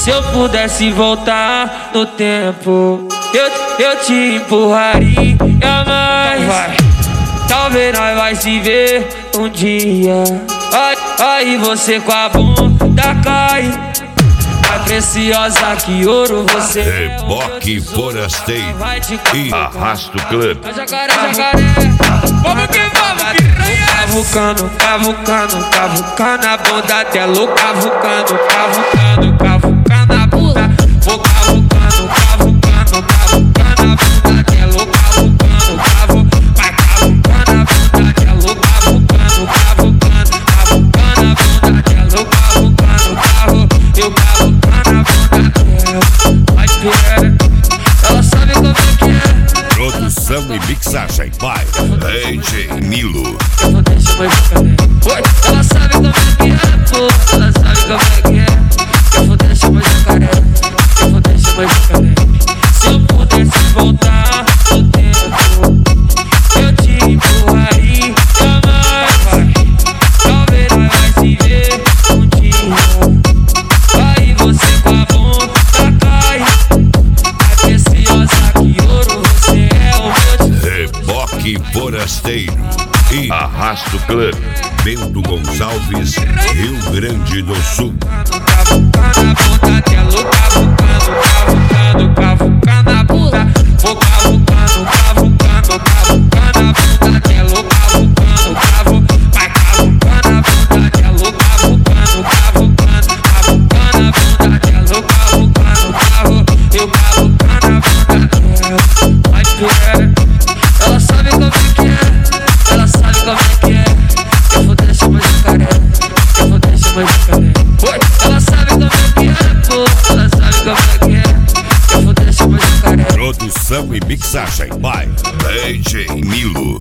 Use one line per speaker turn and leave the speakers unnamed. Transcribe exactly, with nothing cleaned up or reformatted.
Se eu pudesse voltar no tempo, eu, eu te empurraria mais. Vai. Talvez nós vai se ver um dia. Aí, aí você com a bunda cai. Mais preciosa que ouro você.
Reboque forasteiro e Arrasto Club.
Jacaré, jacaré. Vamos que vamos, piranha. Cavucando, cavucando, cavucando a bunda dela. Cavucando, cavucando, cavucando a bunda. Vou cavucando, cavucando, cavucando a bunda dela. Cavucando, cavucando, vai cavucando a bunda dela. Cavucando, cavucando, cavucando a bunda dela. Cavucando, cavucando, eu cavucando a bunda dela. Vai piranha, ela sabe como é que é.
Produção e mixagem by D J Milo.
Eu vou deixar mais jacaré. Ela sabe como é que é, pô. Ela sabe como é que é. Eu vou deixar mais jacaré. Eu vou deixar mais jacaré. Se eu pudesse voltar no tempo, eu te empurraria mais. Talvez nós vai se ver um dia. Aí você com a bunda cai. Mais preciosa que ouro, você é o meu.
Reboque forasteiro e Arrasto Club. Bento Gonçalves, Rio Grande do Sul.
Cavucando a bunda dela, cavucando, cavucando, cavucando a bunda. Vou cavucando, cavucando, cavucando a bunda dela. Cavucando, cavucando, vai cavucando a bunda dela. Cavucando, cavucando, cavucando a bunda dela. Cavucando, cavucando, eu cavucando a bunda dela. Vai piranha, ela sabe como é que é. Ela sabe como é que é. Eu vou deixar mais jacaré. Eu vou deixar mais jacaré. Ela sabe como é que é, pô. Ela sabe como é que é. Eu vou deixar mais jacaré.
Produção e mixagem by D J Milo.